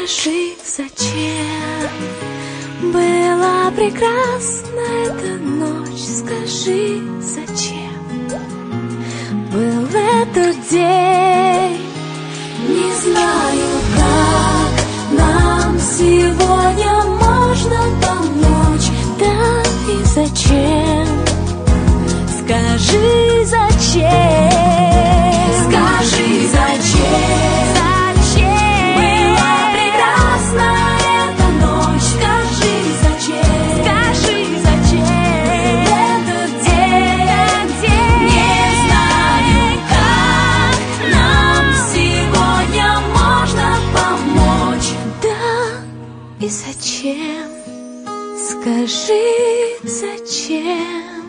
скажи, зачем была прекрасна эта ночь? Скажи, зачем был этот день? Не знаю, как нам сегодня можно помочь. Да и зачем? Скажи, зачем? Скажи, зачем? Зачем была прекрасна эта ночь? Скажи, зачем? Скажи, зачем этот день? Не знаю, как нам сегодня можно помочь. Да и зачем? Скажи, зачем?